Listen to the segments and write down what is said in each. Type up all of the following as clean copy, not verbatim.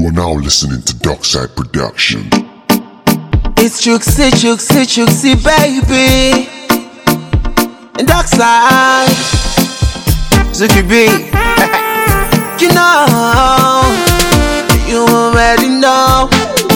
You are now listening to Dockside Production. It's Juxi, baby. And Dockside, Zuki B. You know, you already know.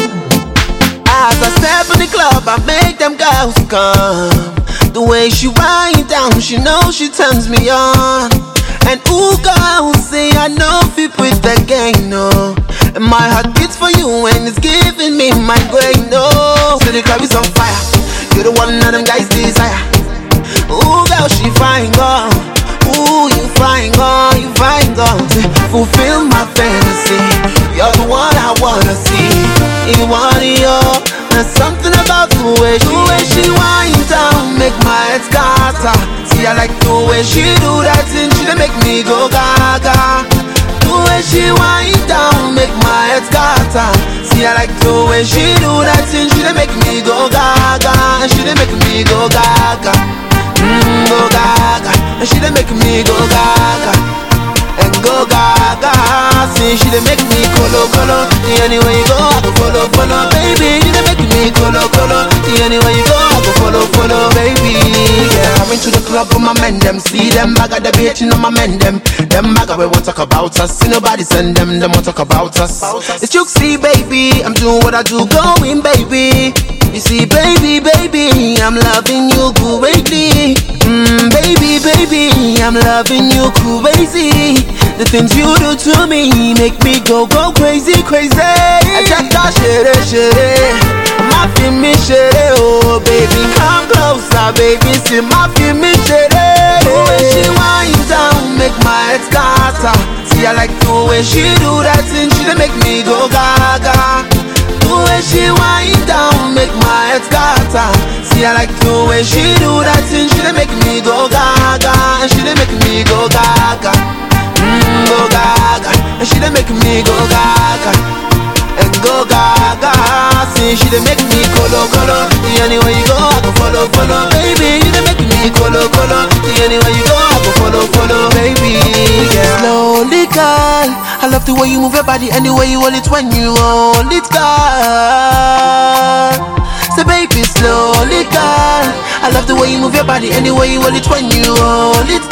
As I step in the club, I make them girls come. The way she wind down, she knows she turns me on. And ooh, girls say I know if you put that game, no. And my heart beats for you and it's giving me migraine, no. So the club is on fire, you're the one of them guys desire. Ooh, girl, she fine, girl. Ooh, you fine, girl, you fine, girl. Fulfill my fantasy, you're the one I wanna see. You want it, yo. There's something about the way she wind down, make my head scatter. See, I like the way she do that thing, she make me go gaga. The way she wind down, make my head scatter. See, I like the way she do that thing, she make me go gaga. She make me go gaga, go gaga. And she make me go gaga, and go gaga. See, she make me colo. Anywhere you go, I go follow, baby. You make me colo. Anywhere you go, I go follow, baby. Yeah, I went to the club with my men, them. See them bag of the bitch, you know my men, them. Them bag of we won't talk about us. See nobody send them won't talk about us. It's Juxi, baby. I'm doing what I do, going, baby. You see, baby, I'm loving you greatly. Baby, I'm loving you crazy. The things you do to me make me go crazy. I just got shitty. My feel me shitty, oh baby, come closer, baby. See my feel me shitty. The way she wind down, make my head scatter. See, I like the way she do that thing, she make me go gaga. The way she wind down, make my head scatter. See, I like the way she do that thing, she make me go gaga. And she make me go gaga, go gaga. And she make me go gaga, and go gaga. See, she make me colo. Anywhere you go, I go follow, baby. You make me colo. Anywhere you go, I go follow, baby. Yeah. Slowly, girl, I love the way you move your body, and the way you hold it when you hold it, girl. So baby, slowly, girl, I love the way you move your body, and the way you hold it when you hold it,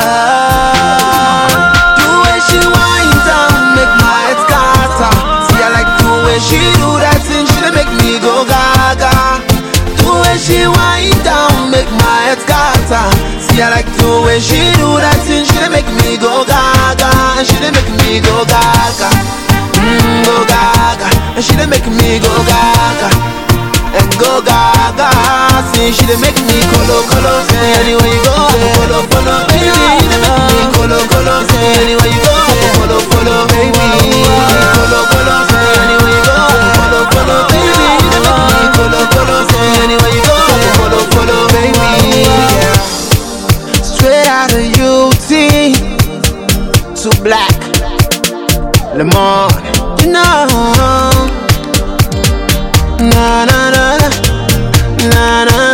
girl. The way she wind down, make my head scatter. See, I like the way she do that thing, she make me go gaga. The way she wind down, make my head scatter. See, I like the way she do that thing, she make me go gaga. And she make me go gaga, go gaga. And she make me go gaga, and go gaga. See, she make me colo. Anywhere you go, I go follow, baby. You make me colo. Anywhere you go, I go follow, baby. Colo. Anywhere you go, I go follow, baby. You make me colo. Anywhere you go, I go follow, baby. Yeah. Straight out of UT to Black Lemon, you know. Na